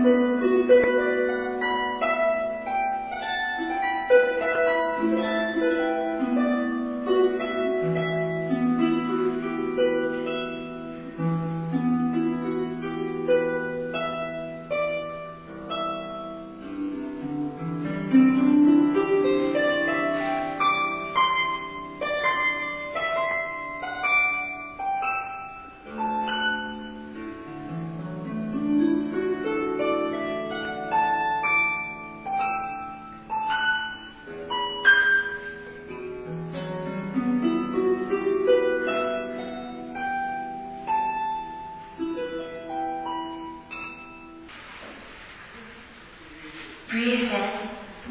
Breathe in.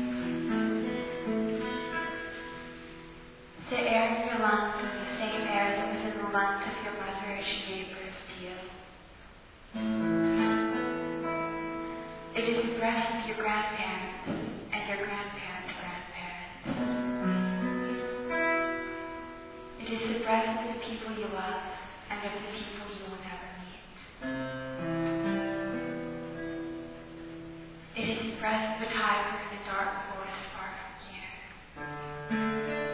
The air in your lungs is the same air that was in the lungs of your mother as she gave birth to you. It is the breath of your grandparents and your grandparents' grandparents. It is the breath of the people you love and of the people you will never meet. It is the breath of a tiger in a dark forest far from here.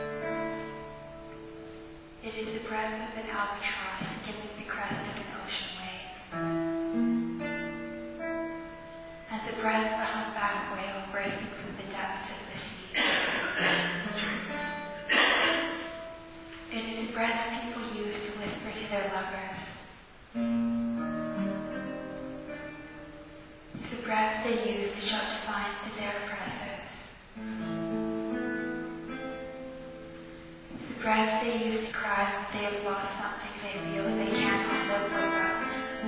It is the breath of an albatross skimming the crest of an ocean wave. And the breath of a humpback whale breaking from the depths of the sea. It is the breath people use to whisper to their lovers. It's the breath they use to show signs to their oppressors. It's the breath they use to cry when they have lost something they feel they cannot live without.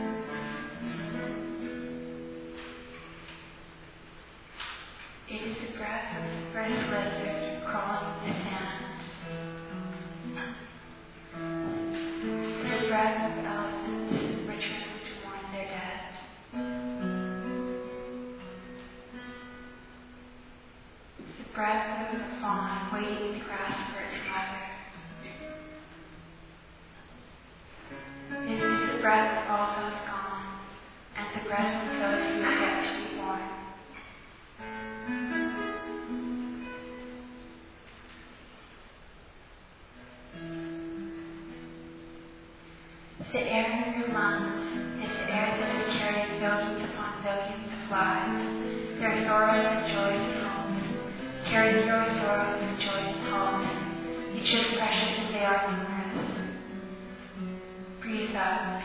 It is the breath of the first lizard crawling in the sand. It's the breath of elephants returning to mourn their dead. It's the breath of the fawn waiting in the grass for its mother. It is the breath of all those gone, and the breath of those who are yet to be born. The air in your lungs is the air that is carrying billions upon billions of lives, their sorrows and joys and hopes. Carry your sorrows and joys and hopes, each as precious as they are numerous. Breathe out.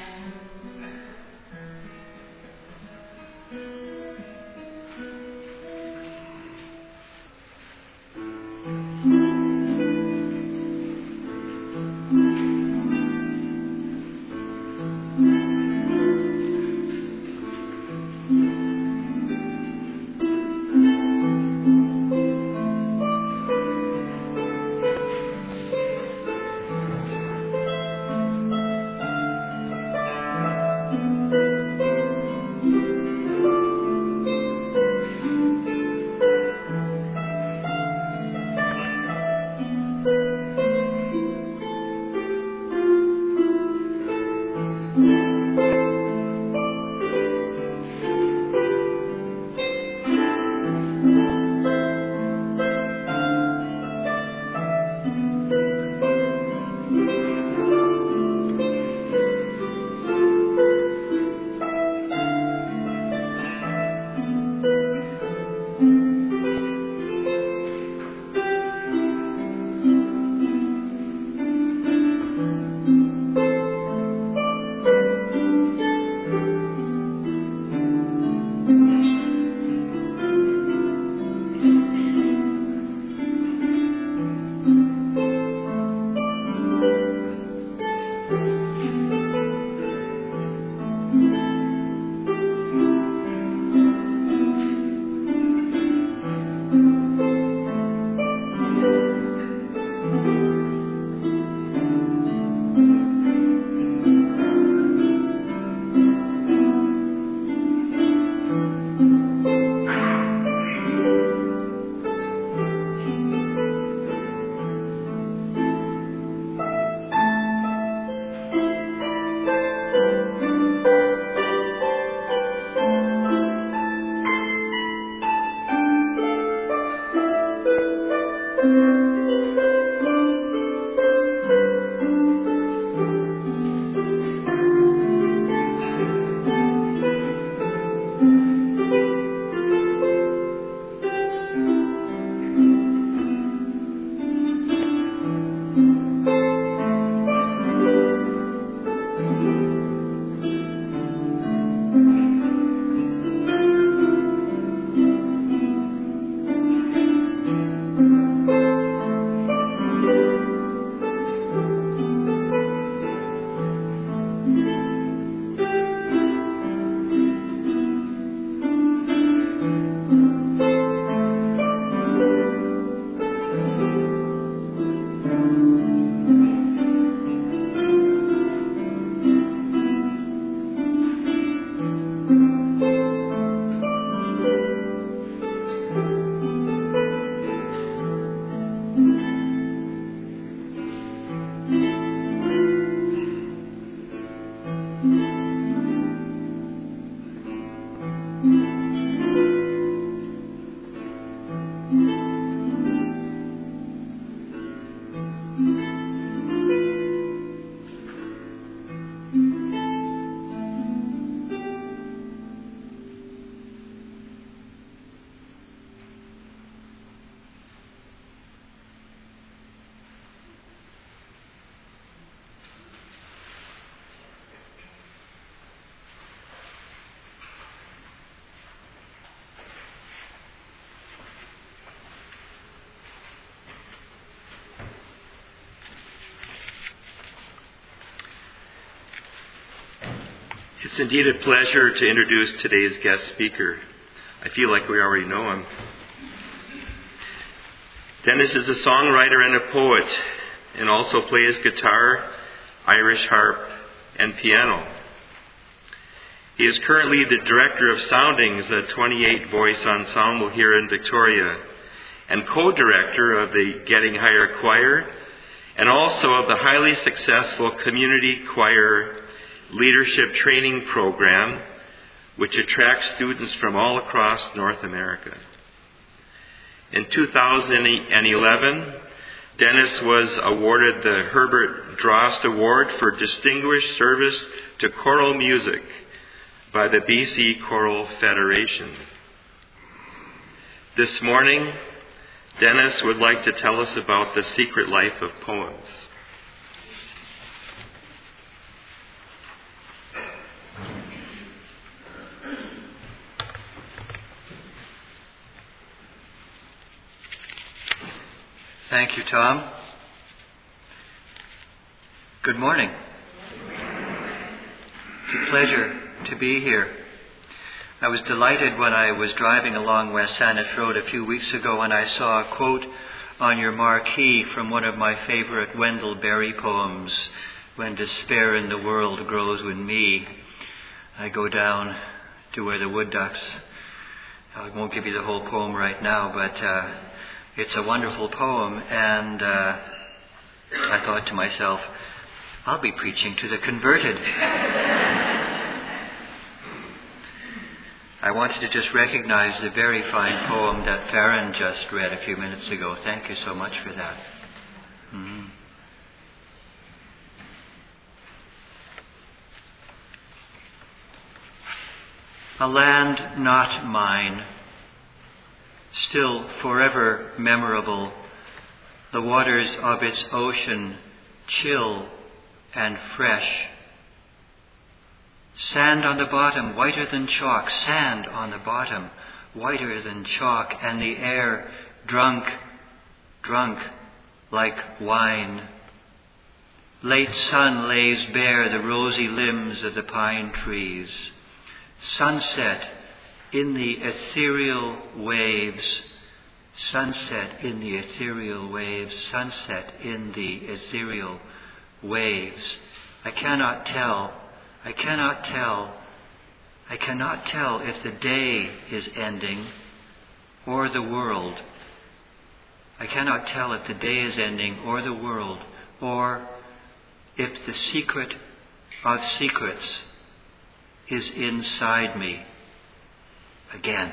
It's indeed a pleasure to introduce today's guest speaker. I feel like we already know him. Dennis is a songwriter and a poet, and also plays guitar, Irish harp, and piano. He is currently the director of Soundings, a 28-voice ensemble here in Victoria, and co-director of the Getting Higher Choir, and also of the highly successful Community Choir Leadership Training Program, which attracts students from all across North America. In 2011, Dennis was awarded the Herbert Drost Award for Distinguished Service to Choral Music by the BC Choral Federation. This morning, Dennis would like to tell us about the secret life of poems. Thank you, Tom. Good morning. It's a pleasure to be here. I was delighted when I was driving along West Saanich Road a few weeks ago and I saw a quote on your marquee from one of my favorite Wendell Berry poems, "When Despair in the World Grows with Me." I go down to where the wood ducks. I won't give you the whole poem right now, but it's a wonderful poem, and I thought to myself, I'll be preaching to the converted. I wanted to just recognize the very fine poem that Farron just read a few minutes ago. Thank you so much for that. A land not mine, still forever memorable, the waters of its ocean chill and fresh. Sand on the bottom, whiter than chalk, sand on the bottom, whiter than chalk, and the air drunk like wine. Late sun lays bare the rosy limbs of the pine trees. Sunset in the ethereal waves, sunset in the ethereal waves, sunset in the ethereal waves. I cannot tell if the day is ending or the world. I cannot tell if the day is ending or the world, or if the secret of secrets is inside me again.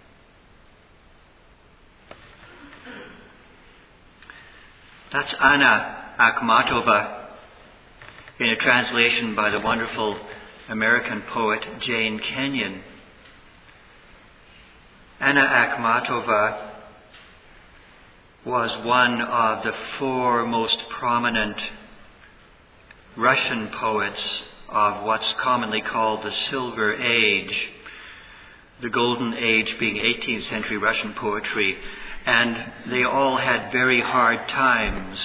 That's Anna Akhmatova in a translation by the wonderful American poet Jane Kenyon. Anna Akhmatova was one of the four most prominent Russian poets of what's commonly called the Silver Age, the Golden Age being 18th century Russian poetry, and they all had very hard times.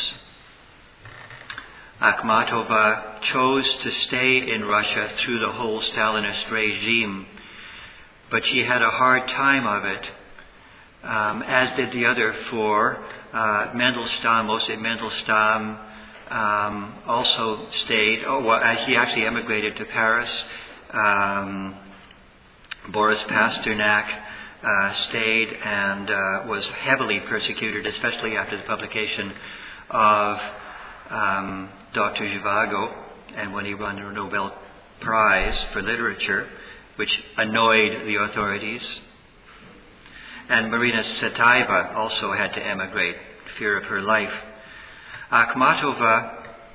Akhmatova chose to stay in Russia through the whole Stalinist regime, but she had a hard time of it, as did the other four. Mandelstam also stayed. He actually emigrated to Paris. Boris Pasternak stayed and was heavily persecuted, especially after the publication of Dr. Zhivago, and when he won the Nobel Prize for Literature, which annoyed the authorities. And Marina Tsvetaeva also had to emigrate, fear of her life. Akhmatova,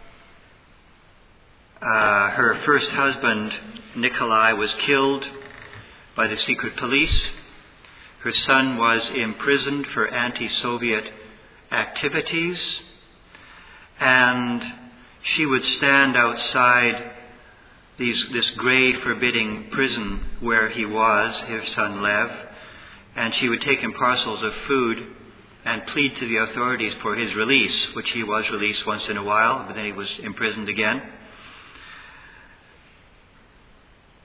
her first husband, Nikolai, was killed by the secret police. Her son was imprisoned for anti-Soviet activities, and she would stand outside this grey, forbidding prison where he was, her son Lev, and she would take him parcels of food and plead to the authorities for his release, which he was released once in a while, but then he was imprisoned again.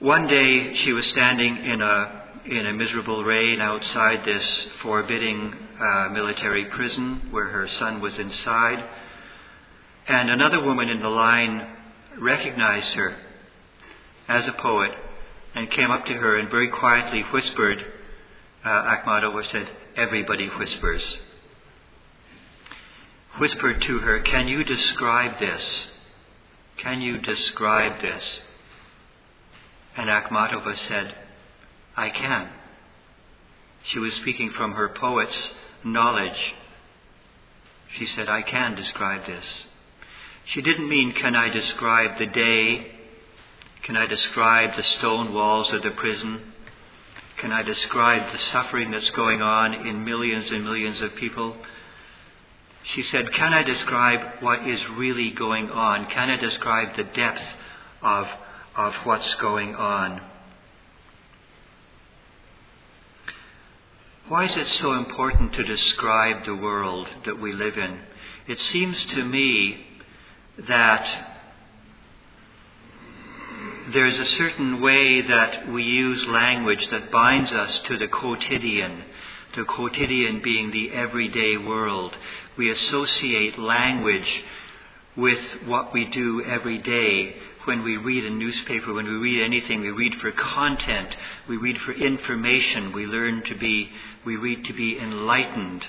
One day she was standing in a miserable rain outside this forbidding military prison where her son was inside, and another woman in the line recognized her as a poet and came up to her and very quietly whispered, Akhmatova said, "Everybody whispers," whispered to her, "Can you describe this? Can you describe this?" And Akhmatova said, "I can." She was speaking from her poet's knowledge. She said, "I can describe this." She didn't mean, can I describe the day? Can I describe the stone walls of the prison? Can I describe the suffering that's going on in millions and millions of people? She said, can I describe what is really going on? Can I describe the depth of what's going on? Why is it so important to describe the world that we live in? It seems to me that there's a certain way that we use language that binds us to the quotidian being the everyday world. We associate language with what we do every day. When we read a newspaper, when we read anything, we read for content, we read for information, we read to be enlightened.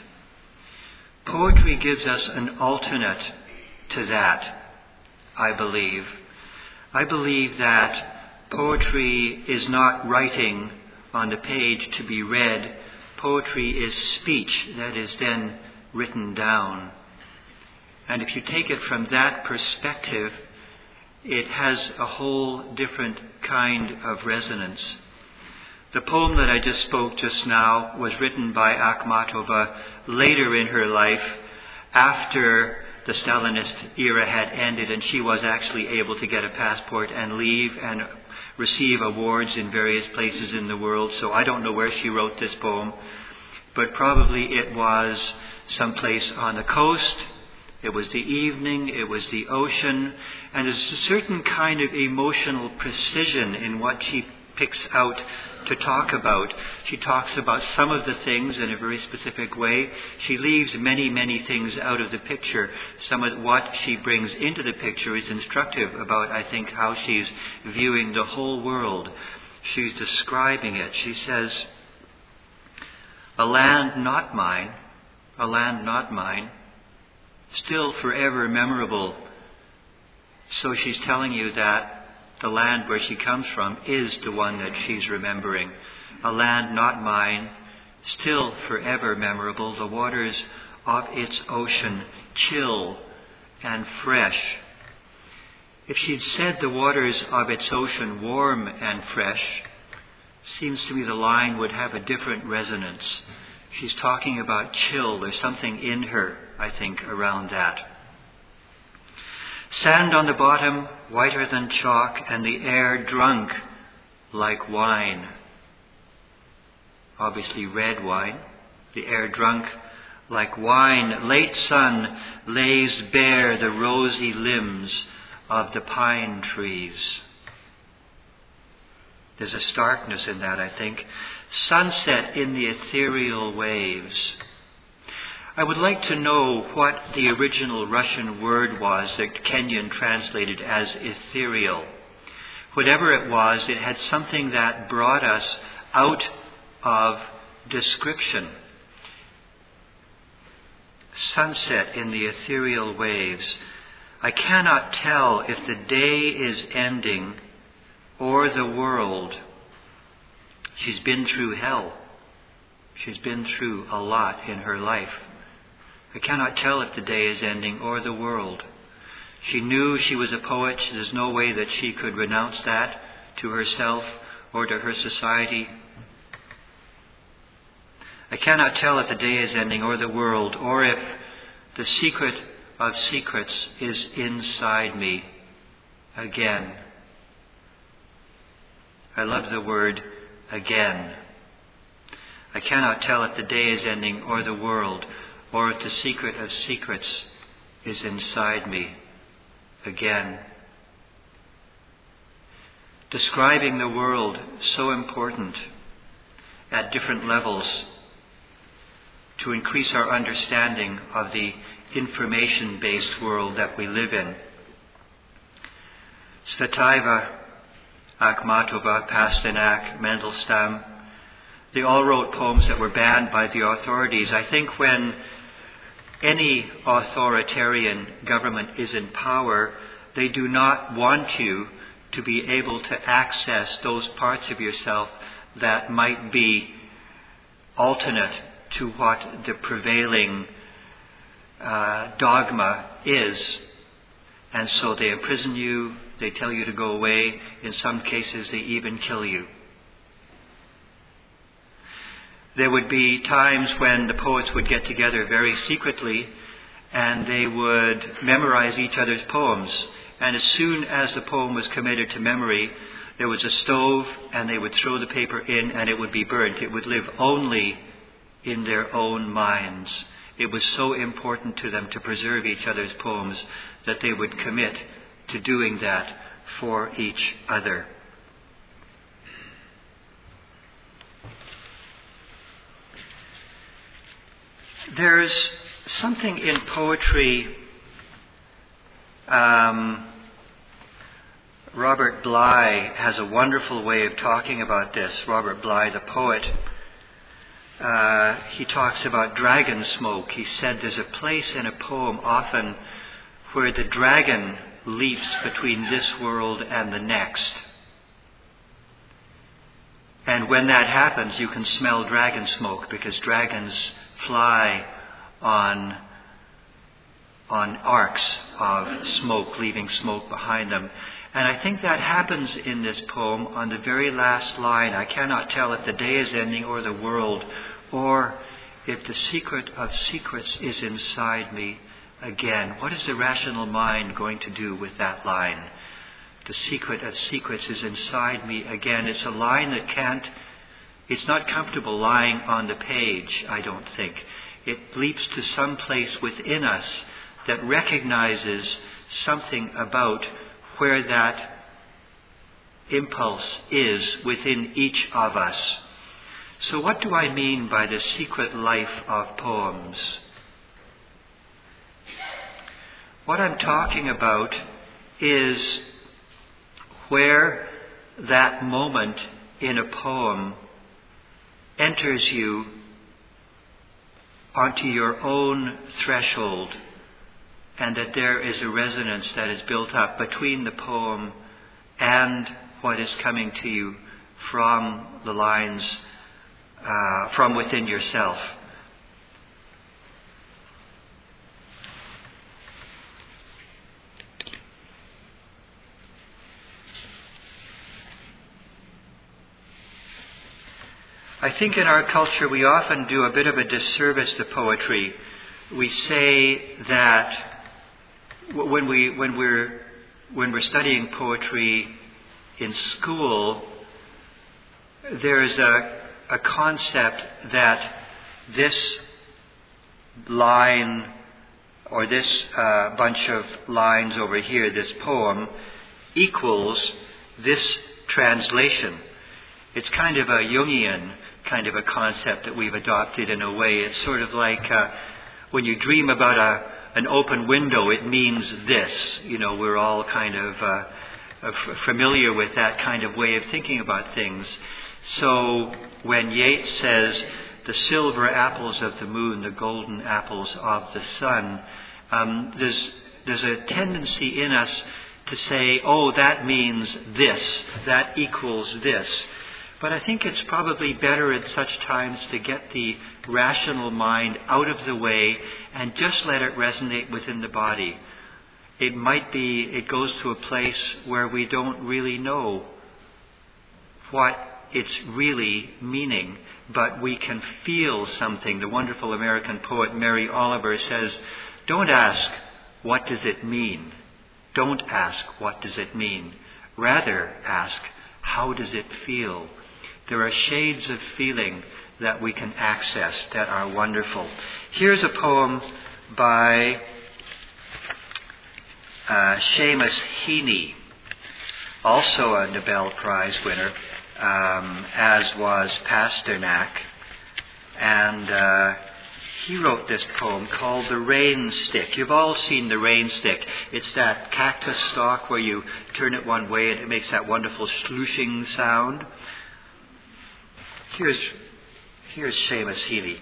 Poetry gives us an alternate to that, I believe. I believe that poetry is not writing on the page to be read. Poetry is speech that is then written down. And if you take it from that perspective, it has a whole different kind of resonance. The poem that I just spoke just now was written by Akhmatova later in her life, after the Stalinist era had ended and she was actually able to get a passport and leave and receive awards in various places in the world. So I don't know where she wrote this poem, but probably it was someplace on the coast. It was the evening, it was the ocean, and there's a certain kind of emotional precision in what she picks out to talk about. She talks about some of the things in a very specific way. She leaves many, many things out of the picture. Some of what she brings into the picture is instructive about, I think, how she's viewing the whole world. She's describing it. She says, "A land not mine, a land not mine, still forever memorable." So she's telling you that the land where she comes from is the one that she's remembering. A land not mine, still forever memorable. The waters of its ocean, chill and fresh. If she'd said the waters of its ocean, warm and fresh, seems to me the line would have a different resonance. She's talking about chill. There's something in her, I think, around that. Sand on the bottom, whiter than chalk, and the air drunk like wine. Obviously red wine. The air drunk like wine. Late sun lays bare the rosy limbs of the pine trees. There's a starkness in that, I think. Sunset in the ethereal waves. I would like to know what the original Russian word was that Kenyon translated as ethereal. Whatever it was, it had something that brought us out of description. Sunset in the ethereal waves. I cannot tell if the day is ending or the world. She's been through hell. She's been through a lot in her life. I cannot tell if the day is ending or the world. She knew she was a poet. There's no way that she could renounce that to herself or to her society. I cannot tell if the day is ending or the world, or if the secret of secrets is inside me again. I love the word again. I cannot tell if the day is ending or the world, or if the secret of secrets is inside me again. describing the world so important at different levels to increase our understanding of the information-based world that we live in. Tsvetaeva, Akhmatova, Pasternak, Mandelstam, they all wrote poems that were banned by the authorities. I think when any authoritarian government is in power, they do not want you to be able to access those parts of yourself that might be alternate to what the prevailing dogma is. And so they imprison you, they tell you to go away. In some cases, they even kill you. There would be times when the poets would get together very secretly and they would memorize each other's poems. And as soon as the poem was committed to memory, there was a stove and they would throw the paper in and it would be burnt. It would live only in their own minds. It was so important to them to preserve each other's poems that they would commit to doing that for each other. There's something in poetry. Robert Bly has a wonderful way of talking about this. Robert Bly, the poet, he talks about dragon smoke. He said there's a place in a poem often where the dragon leaps between this world and the next. And when that happens, you can smell dragon smoke because dragons fly on arcs of smoke, leaving smoke behind them. And I think that happens in this poem on the very last line. I cannot tell if the day is ending or the world, or if the secret of secrets is inside me again. What is the rational mind going to do with that line? The secret of secrets is inside me again. It's a line that it's not comfortable lying on the page, I don't think. It leaps to some place within us that recognizes something about where that impulse is within each of us. So what do I mean by the secret life of poems? What I'm talking about is where that moment in a poem enters you onto your own threshold, and that there is a resonance that is built up between the poem and what is coming to you from the lines from within yourself. I think in our culture we often do a bit of a disservice to poetry. We say that when we're studying poetry in school, there's a concept that this line or this bunch of lines over here, this poem, equals this translation. It's kind of a Jungian kind of a concept that we've adopted in a way. It's sort of like when you dream about an open window, it means this. You know, we're all kind of familiar with that kind of way of thinking about things. So when Yeats says, the silver apples of the moon, the golden apples of the sun, there's a tendency in us to say, oh, that means this, that equals this. But I think it's probably better at such times to get the rational mind out of the way and just let it resonate within the body. It might be, it goes to a place where we don't really know what it's really meaning, but we can feel something. The wonderful American poet Mary Oliver says, don't ask, what does it mean? Don't ask, what does it mean? Rather ask, how does it feel? There are shades of feeling that we can access that are wonderful. Here's a poem by Seamus Heaney. also a Nobel Prize winner, as was Pasternak. And he wrote this poem called The Rain Stick. You've all seen The Rain Stick. It's that cactus stalk where you turn it one way and it makes that wonderful slooshing sound. Here's Seamus Heaney.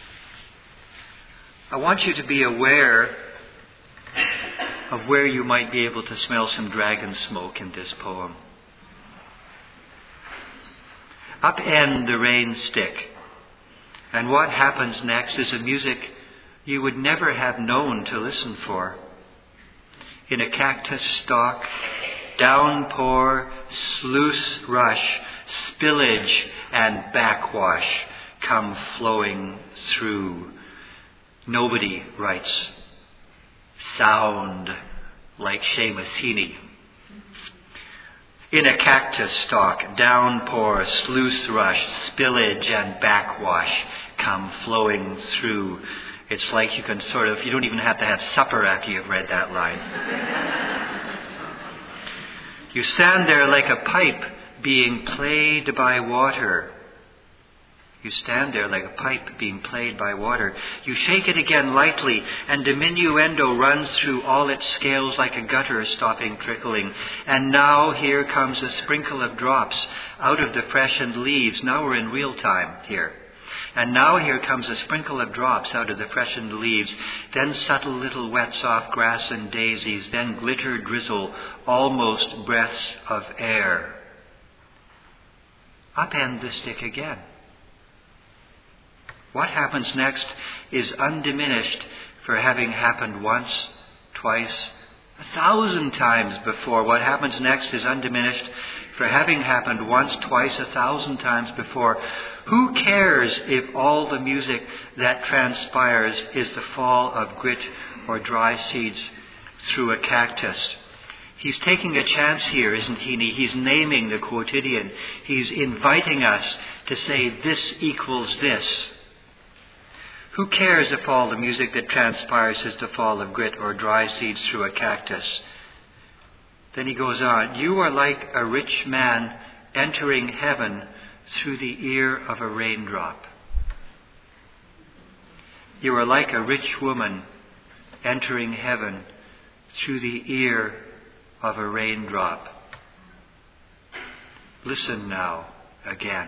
I want you to be aware of where you might be able to smell some dragon smoke in this poem. Upend the rain stick. And what happens next is a music you would never have known to listen for. In a cactus stalk, downpour, sluice rush, spillage and backwash come flowing through. Nobody writes sound like Seamus Heaney. In a cactus stalk, downpour, sluice rush, spillage and backwash come flowing through. It's like you can you don't even have to have supper after you've read that line. You stand there like a pipe being played by water. You stand there like a pipe being played by water. You shake it again lightly, and diminuendo runs through all its scales like a gutter stopping trickling. And now here comes a sprinkle of drops out of the freshened leaves. Now we're in real time here. And now here comes a sprinkle of drops out of the freshened leaves. Then subtle little wets off grass and daisies. Then glitter, drizzle, almost breaths of air. Upend the stick again. What happens next is undiminished for having happened once, twice, 1,000 times before. What happens next is undiminished for having happened once, twice, 1,000 times before. Who cares if all the music that transpires is the fall of grit or dry seeds through a cactus? He's taking a chance here, isn't he? He's naming the quotidian. He's inviting us to say this equals this. Who cares if all the music that transpires is the fall of grit or dry seeds through a cactus? Then he goes on, you are like a rich man entering heaven through the ear of a raindrop. You are like a rich woman entering heaven through the ear of a raindrop. Listen now again.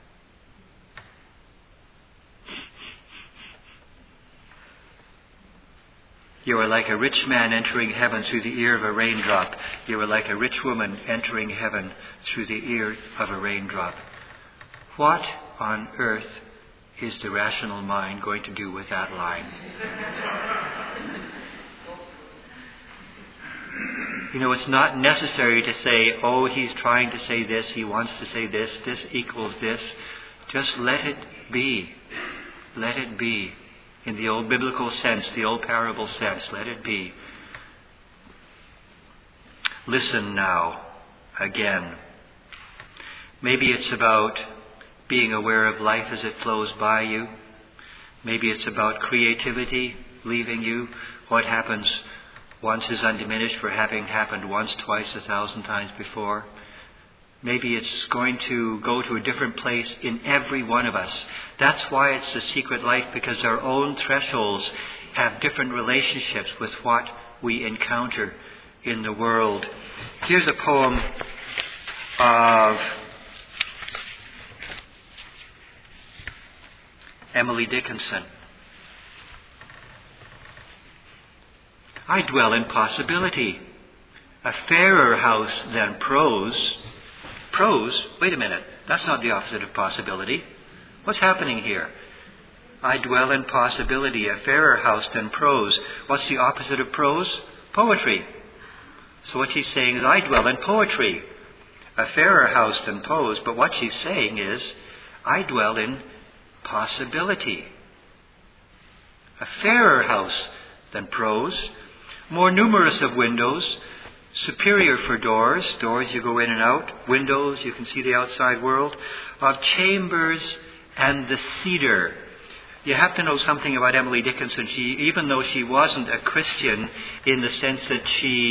You are like a rich man entering heaven through the ear of a raindrop. You are like a rich woman entering heaven through the ear of a raindrop. What on earth is the rational mind going to do with that line? It's not necessary to say, oh, he's trying to say this, he wants to say this equals this. Just let it be. Let it be. In the old biblical sense, the old parable sense, let it be. Listen now, again. Maybe it's about being aware of life as it flows by you. Maybe it's about creativity leaving you. What happens once is undiminished for having happened once, twice, 1,000 times before. Maybe it's going to go to a different place in every one of us. That's why it's the secret life, because our own thresholds have different relationships with what we encounter in the world. Here's a poem of Emily Dickinson. I dwell in possibility, a fairer house than prose. Prose? Wait a minute. That's not the opposite of possibility. What's happening here? I dwell in possibility, a fairer house than prose. What's the opposite of prose? Poetry. So what she's saying is, I dwell in poetry, a fairer house than prose. But what she's saying is, I dwell in possibility, a fairer house than prose, more numerous of windows, superior for doors you go in and out, windows, you can see the outside world, of chambers and the cedar. You have to know something about Emily Dickinson. Even though she wasn't a Christian in the sense that she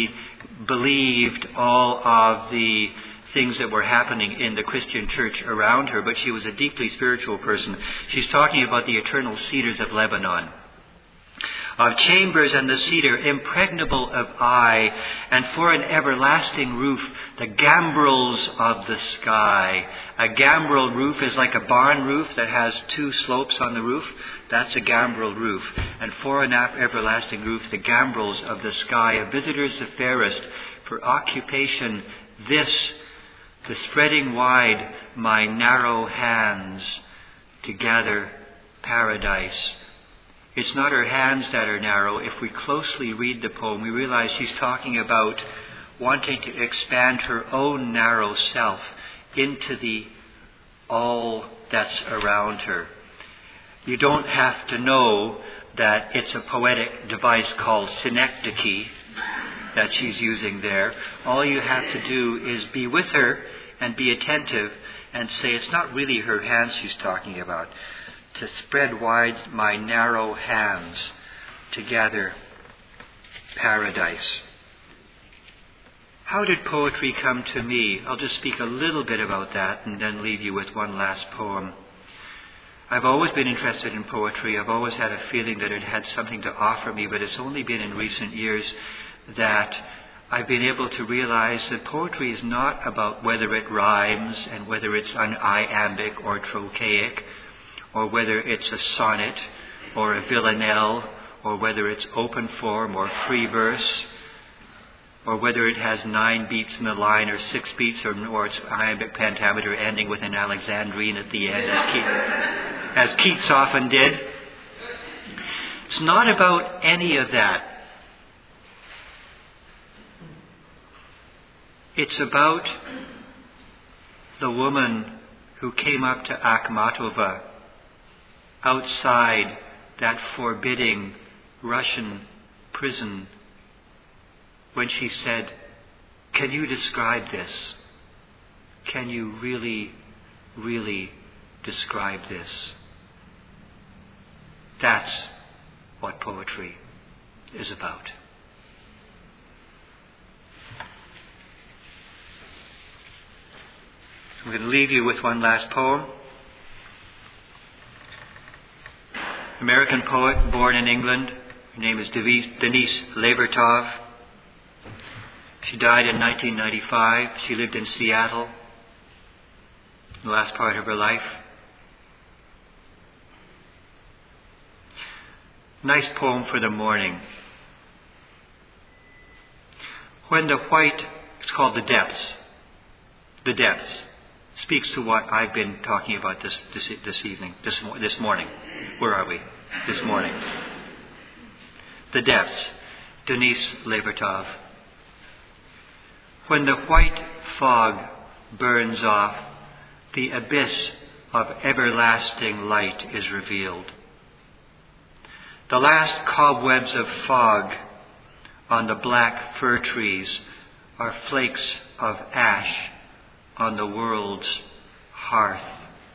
believed all of the things that were happening in the Christian church around her, but she was a deeply spiritual person. She's talking about the eternal cedars of Lebanon, of chambers and the cedar, impregnable of eye, and for an everlasting roof, the gambrels of the sky. A gambrel roof is like a barn roof that has two slopes on the roof. That's a gambrel roof. And for an everlasting roof, the gambrels of the sky. A visitor's the fairest, for occupation this, the spreading wide my narrow hands to gather paradise. It's not her hands that are narrow. If we closely read the poem, we realize she's talking about wanting to expand her own narrow self into the all that's around her. You don't have to know that it's a poetic device called synecdoche that she's using there. All you have to do is be with her and be attentive and say it's not really her hands she's talking about. To spread wide my narrow hands to gather paradise. How did poetry come to me? I'll just speak a little bit about that and then leave you with one last poem. I've always been interested in poetry. I've always had a feeling that it had something to offer me, but it's only been in recent years that I've been able to realize that poetry is not about whether it rhymes and whether it's an iambic or trochaic, or whether it's a sonnet or a villanelle, or whether it's open form or free verse, or whether it has 9 beats in the line or 6 beats, or it's iambic pentameter ending with an Alexandrine at the end, as Keats often did. It's not about any of that. It's about the woman who came up to Akhmatova outside that forbidding Russian prison when she said, "Can you describe this? Can you really, really describe this?" That's what poetry is about. I'm going to leave you with one last poem. American poet, born in England. Her name is Denise Levertov. She died in 1995. She lived in Seattle in the last part of her life. Nice poem for the morning. When the white, it's called The Depths. The Depths speaks to what I've been talking about this morning. Where are we? This morning. The Depths, Denise Levertov. When the white fog burns off, the abyss of everlasting light is revealed. The last cobwebs of fog on the black fir trees are flakes of ash on the world's hearth.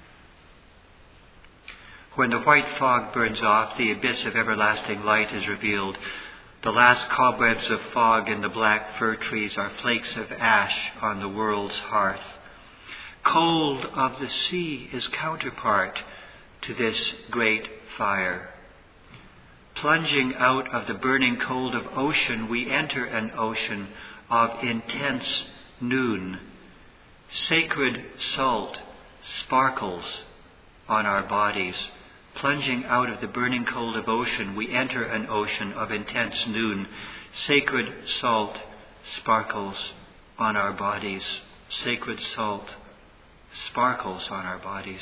When the white fog burns off, the abyss of everlasting light is revealed. The last cobwebs of fog in the black fir trees are flakes of ash on the world's hearth. Cold of the sea is counterpart to this great fire. Plunging out of the burning cold of ocean, we enter an ocean of intense noon. Sacred salt sparkles on our bodies. Plunging out of the burning cold of ocean, we enter an ocean of intense noon. Sacred salt sparkles on our bodies. Sacred salt sparkles on our bodies.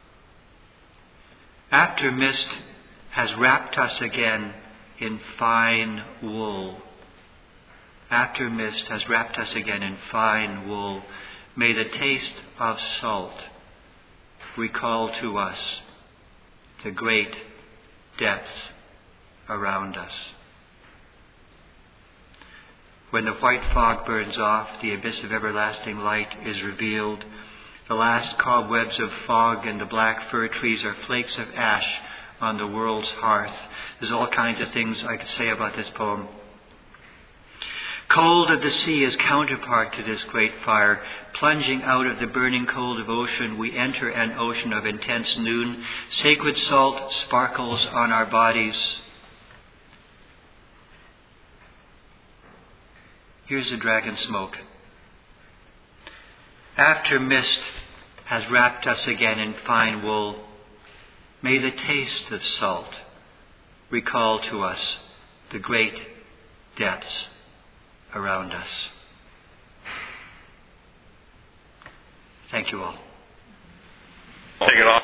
After mist has wrapped us again in fine wool. After mist has wrapped us again in fine wool, may the taste of salt recall to us the great depths around us. When the white fog burns off, the abyss of everlasting light is revealed. The last cobwebs of fog and the black fir trees are flakes of ash on the world's hearth. There's all kinds of things I could say about this poem. Cold of the sea is counterpart to this great fire. Plunging out of the burning cold of ocean, we enter an ocean of intense noon. Sacred salt sparkles on our bodies. Here's the dragon smoke. After mist has wrapped us again in fine wool, may the taste of salt recall to us the great depths around us. Thank you all.